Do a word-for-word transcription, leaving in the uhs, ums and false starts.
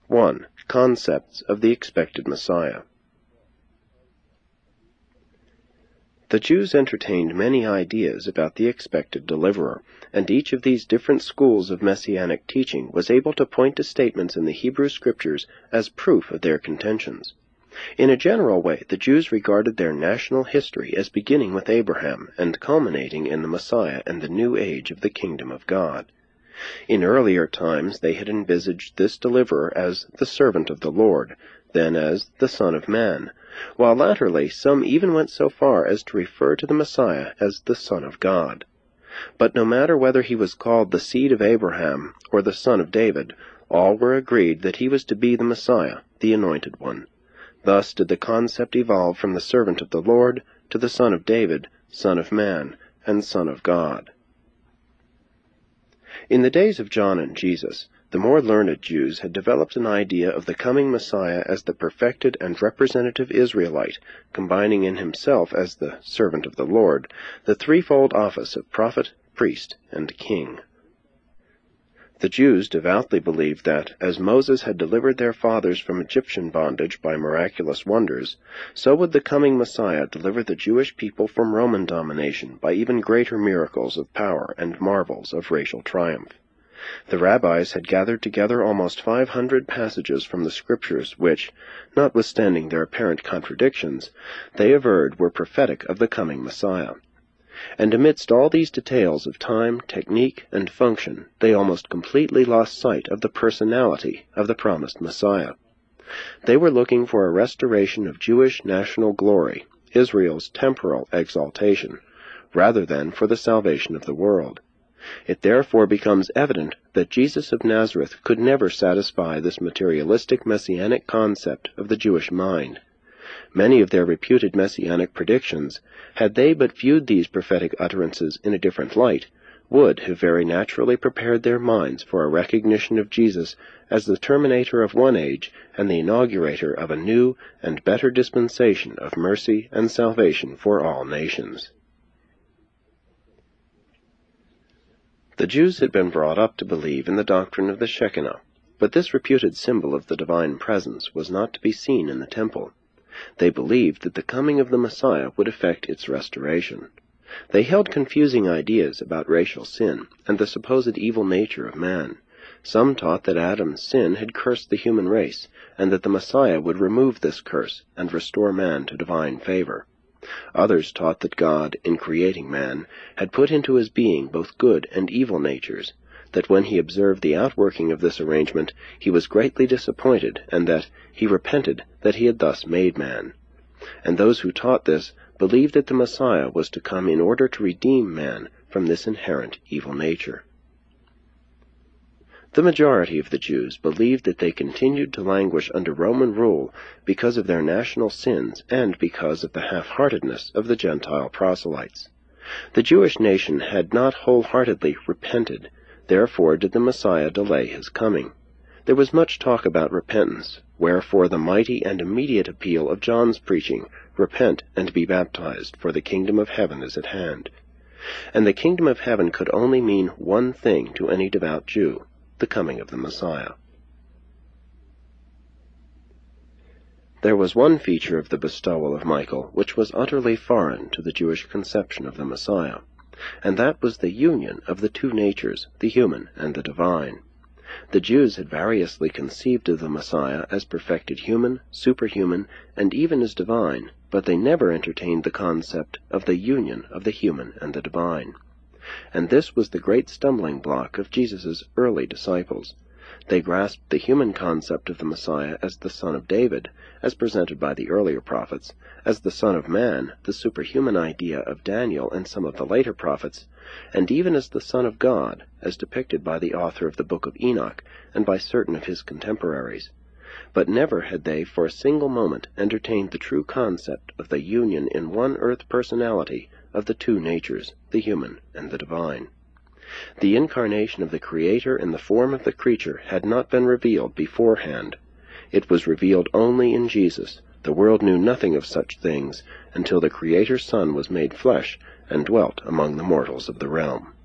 one. Concepts of the expected Messiah. The Jews entertained many ideas about the expected deliverer, and each of these different schools of messianic teaching was able to point to statements in the Hebrew Scriptures as proof of their contentions. In a general way, the Jews regarded their national history as beginning with Abraham and culminating in the Messiah and the new age of the kingdom of God. In earlier times they had envisaged this deliverer as the servant of the Lord, then as the Son of Man, while latterly some even went so far as to refer to the Messiah as the Son of God. But no matter whether he was called the seed of Abraham or the son of David, all were agreed that he was to be the Messiah, the Anointed One. Thus did the concept evolve from the servant of the Lord to the Son of David, Son of Man, and Son of God. In the days of John and Jesus, the more learned Jews had developed an idea of the coming Messiah as the perfected and representative Israelite, combining in himself as the servant of the Lord the threefold office of prophet, priest, and king. The Jews devoutly believed that, as Moses had delivered their fathers from Egyptian bondage by miraculous wonders, so would the coming Messiah deliver the Jewish people from Roman domination by even greater miracles of power and marvels of racial triumph. The rabbis had gathered together almost five hundred passages from the Scriptures which, notwithstanding their apparent contradictions, they averred were prophetic of the coming Messiah. And amidst all these details of time, technique, and function, they almost completely lost sight of the personality of the promised Messiah. They were looking for a restoration of Jewish national glory, Israel's temporal exaltation, rather than for the salvation of the world. It therefore becomes evident that Jesus of Nazareth could never satisfy this materialistic messianic concept of the Jewish mind. Many of their reputed messianic predictions, had they but viewed these prophetic utterances in a different light, would have very naturally prepared their minds for a recognition of Jesus as the terminator of one age and the inaugurator of a new and better dispensation of mercy and salvation for all nations. The Jews had been brought up to believe in the doctrine of the Shekinah, but this reputed symbol of the divine presence was not to be seen in the temple. They believed that the coming of the Messiah would effect its restoration. They held confusing ideas about racial sin and the supposed evil nature of man. Some taught that Adam's sin had cursed the human race, and that the Messiah would remove this curse and restore man to divine favor. Others taught that God, in creating man, had put into his being both good and evil natures, that when he observed the outworking of this arrangement, he was greatly disappointed, and that he repented that he had thus made man. And those who taught this believed that the Messiah was to come in order to redeem man from this inherent evil nature. The majority of the Jews believed that they continued to languish under Roman rule because of their national sins and because of the half-heartedness of the Gentile proselytes. The Jewish nation had not wholeheartedly repented. Therefore did the Messiah delay his coming. There was much talk about repentance, wherefore the mighty and immediate appeal of John's preaching, "Repent and be baptized, for the kingdom of heaven is at hand." And the kingdom of heaven could only mean one thing to any devout Jew, the coming of the Messiah. There was one feature of the bestowal of Michael which was utterly foreign to the Jewish conception of the Messiah, and that was the union of the two natures, the human and the divine. The Jews had variously conceived of the Messiah as perfected human, superhuman, and even as divine, but they never entertained the concept of the union of the human and the divine. And this was the great stumbling block of Jesus' early disciples. They grasped the human concept of the Messiah as the Son of David, as presented by the earlier prophets, as the Son of Man, the superhuman idea of Daniel and some of the later prophets, and even as the Son of God, as depicted by the author of the Book of Enoch and by certain of his contemporaries. But never had they for a single moment entertained the true concept of the union in one earth personality of the two natures, the human and the divine. The incarnation of the Creator in the form of the creature had not been revealed beforehand. It was revealed only in Jesus. The world knew nothing of such things until the Creator's Son was made flesh and dwelt among the mortals of the realm.